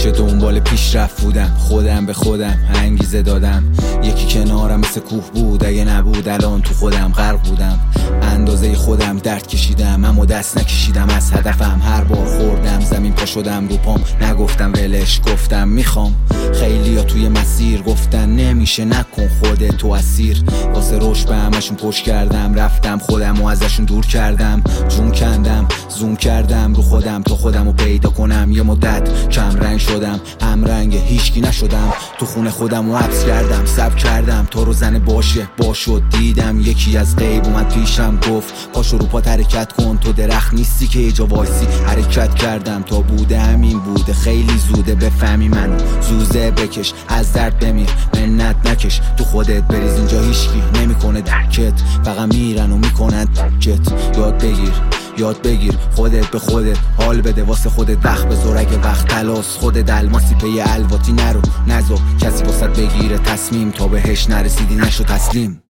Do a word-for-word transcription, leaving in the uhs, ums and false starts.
همیشه دنبال پیشرفت بودم، خودم به خودم انگیزه دادم. یکی کنارم مثل کوه بود، اگه نبود الان تو خودم غرق بودم. اندازه خودم درد کشیدم اما دست نکشیدم از هدفم. هر بار خوردم زمین پا شدم رو پام، نگفتم ولش، گفتم میخوام. خیلی ها توی مسیر گفتن نمیشه، نکن خودت تو اسیر. واسه رشد به همشون پشت کردم، رفتم خودم و ازشون دور کردم. جون کندم زوم کردم رو خودم تا خودم رو پیدا کنم. یه مدت کم رنگ شدم، هم رنگ هیچکی نشدم. تو خونه خودم رو حبس کردم، صبر کردم تا رو زن باشه باشد. دیدم یکی از غیب اومد پیشم گفت پاشو رو پات حرکت کن، تو درخت نیستی که ایجا وایسی. حرکت کردم تا بوده همین بوده، خیلی زوده بفهمی منو. زوزه بکش از درد بمیر، منت نکش تو خودت بریز. اینجا هیچکی نمیکنه درکت، فقط میرن و میکنن درکت. یاد بگیر یاد بگیر خودت به خودت حال بده، واسه خودت وقت بذار. اگه وقت تلاس خودت الماسی پی الواتی نرو، نذار کسی واسه بگیره تصمیم تا بهش نرسیدی نشو تسلیم.